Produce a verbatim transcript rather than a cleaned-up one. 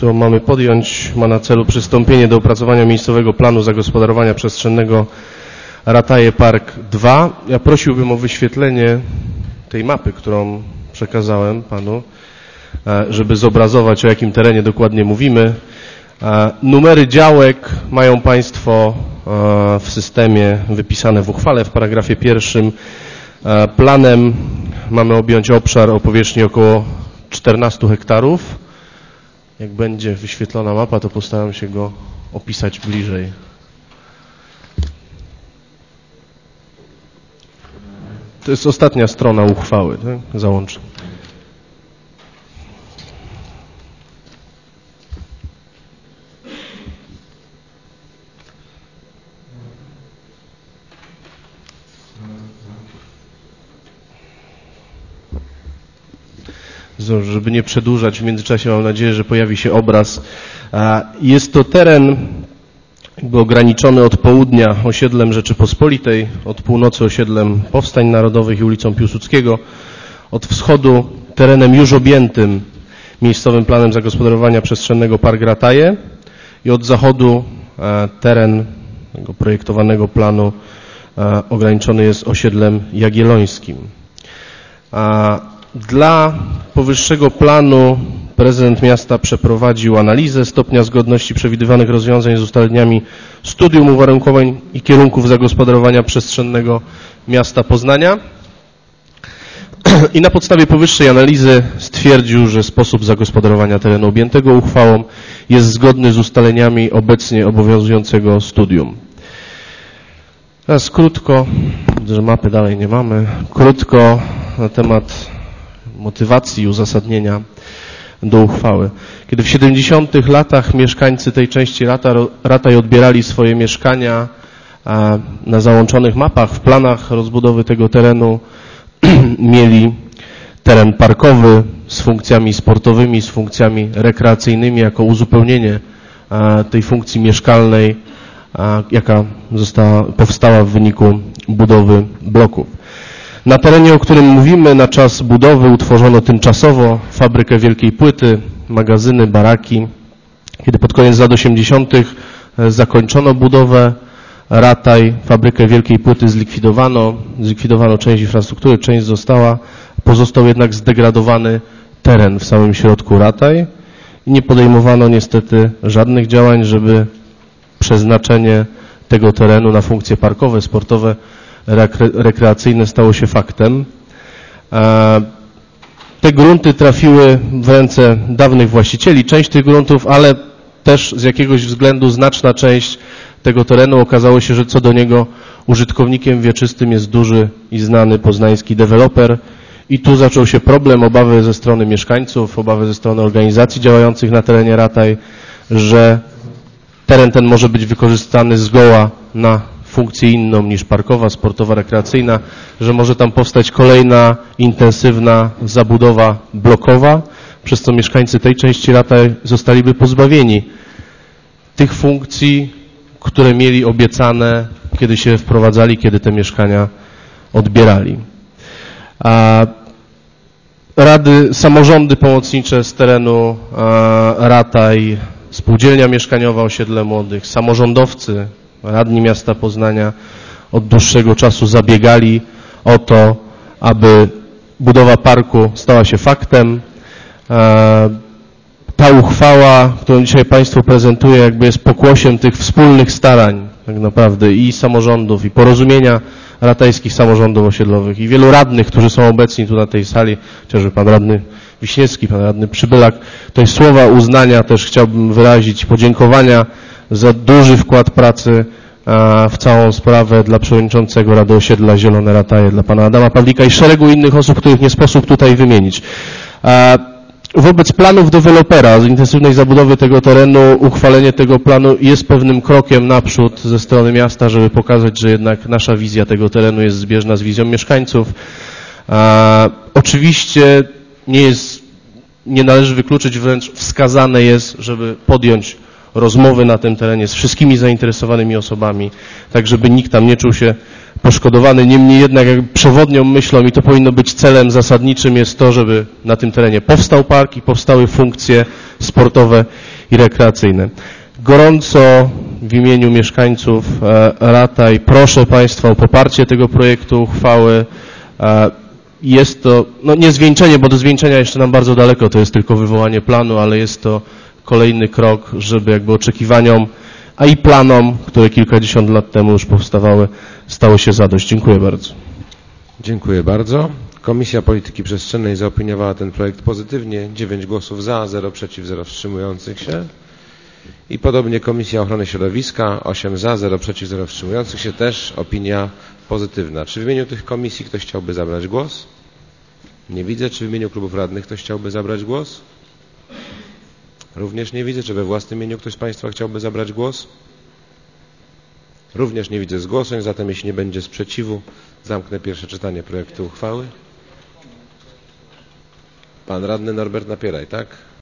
którą mamy podjąć, ma na celu przystąpienie do opracowania miejscowego planu zagospodarowania przestrzennego Rataje Park dwa. Ja prosiłbym o wyświetlenie tej mapy, którą przekazałem panu, żeby zobrazować, o jakim terenie dokładnie mówimy. Numery działek mają państwo w systemie wypisane w uchwale w paragrafie pierwszym. Planem mamy objąć obszar o powierzchni około czternastu hektarów. Jak będzie wyświetlona mapa, to postaram się go opisać bliżej. To jest ostatnia strona uchwały, tak? Załączę. Żeby nie przedłużać, w międzyczasie mam nadzieję, że pojawi się obraz. Jest to teren jakby ograniczony od południa osiedlem Rzeczypospolitej, od północy osiedlem Powstań Narodowych i ulicą Piłsudskiego, od wschodu terenem już objętym miejscowym planem zagospodarowania przestrzennego Park Rataje i od zachodu teren tego projektowanego planu ograniczony jest osiedlem Jagiellońskim. Dla powyższego planu prezydent miasta przeprowadził analizę stopnia zgodności przewidywanych rozwiązań z ustaleniami studium uwarunkowań i kierunków zagospodarowania przestrzennego miasta Poznania i na podstawie powyższej analizy stwierdził, że sposób zagospodarowania terenu objętego uchwałą jest zgodny z ustaleniami obecnie obowiązującego studium. Teraz krótko, widzę, że mapy dalej nie mamy, krótko na temat motywacji i uzasadnienia do uchwały. Kiedy w siedemdziesiątych latach mieszkańcy tej części Rataj odbierali swoje mieszkania na załączonych mapach, w planach rozbudowy tego terenu mieli teren parkowy z funkcjami sportowymi, z funkcjami rekreacyjnymi jako uzupełnienie tej funkcji mieszkalnej, jaka została, powstała w wyniku budowy bloków. Na terenie, o którym mówimy, na czas budowy utworzono tymczasowo fabrykę wielkiej płyty, magazyny, baraki. Kiedy pod koniec lat osiemdziesiątych zakończono budowę Rataj, fabrykę wielkiej płyty zlikwidowano, zlikwidowano część infrastruktury, część została, pozostał jednak zdegradowany teren w samym środku Rataj i nie podejmowano niestety żadnych działań, żeby przeznaczenie tego terenu na funkcje parkowe, sportowe, rekreacyjne stało się faktem. Te grunty trafiły w ręce dawnych właścicieli, część tych gruntów, ale też z jakiegoś względu znaczna część tego terenu okazało się, że co do niego użytkownikiem wieczystym jest duży i znany poznański deweloper i tu zaczął się problem, obawy ze strony mieszkańców, obawy ze strony organizacji działających na terenie Rataj, że teren ten może być wykorzystany zgoła na funkcję inną niż parkowa, sportowa, rekreacyjna, że może tam powstać kolejna intensywna zabudowa blokowa, przez co mieszkańcy tej części Rataj zostaliby pozbawieni tych funkcji, które mieli obiecane, kiedy się wprowadzali, kiedy te mieszkania odbierali. A rady, samorządy pomocnicze z terenu Rataj, spółdzielnia mieszkaniowa Osiedle Młodych, samorządowcy, radni miasta Poznania od dłuższego czasu zabiegali o to, aby budowa parku stała się faktem. Ta uchwała, którą dzisiaj Państwu prezentuję, jakby jest pokłosiem tych wspólnych starań tak naprawdę i samorządów, i porozumienia ratajskich samorządów osiedlowych i wielu radnych, którzy są obecni tu na tej sali, chociażby pan radny Wiśniewski, pan radny Przybylak. To jest słowa uznania, też chciałbym wyrazić podziękowania za duży wkład pracy w całą sprawę dla przewodniczącego Rady Osiedla Zielone Rataje, dla pana Adama Pawlika i szeregu innych osób, których nie sposób tutaj wymienić. Wobec planów dewelopera z intensywnej zabudowy tego terenu, uchwalenie tego planu jest pewnym krokiem naprzód ze strony miasta, żeby pokazać, że jednak nasza wizja tego terenu jest zbieżna z wizją mieszkańców. Oczywiście nie jest, nie należy wykluczyć, wręcz wskazane jest, żeby podjąć rozmowy na tym terenie z wszystkimi zainteresowanymi osobami, tak żeby nikt tam nie czuł się poszkodowany. Niemniej jednak jak przewodnią myślą i to powinno być celem zasadniczym jest to, żeby na tym terenie powstał park i powstały funkcje sportowe i rekreacyjne. Gorąco w imieniu mieszkańców Rataj proszę Państwa o poparcie tego projektu uchwały. Jest to, no nie zwieńczenie, bo do zwieńczenia jeszcze nam bardzo daleko, to jest tylko wywołanie planu, ale jest to kolejny krok, żeby jakby oczekiwaniom, a i planom, które kilkadziesiąt lat temu już powstawały, stało się zadość. Dziękuję bardzo. Dziękuję bardzo. Komisja Polityki Przestrzennej zaopiniowała ten projekt pozytywnie. dziewięć głosów za, zero przeciw, zero wstrzymujących się. I podobnie Komisja Ochrony Środowiska, osiem za, zero przeciw, zero wstrzymujących się, też opinia pozytywna. Czy w imieniu tych komisji ktoś chciałby zabrać głos? Nie widzę. Czy w imieniu klubów radnych ktoś chciałby zabrać głos? Również nie widzę. Czy we własnym imieniu ktoś z Państwa chciałby zabrać głos? Również nie widzę zgłoszeń, zatem jeśli nie będzie sprzeciwu, zamknę pierwsze czytanie projektu uchwały. Pan radny Norbert Napieraj, tak?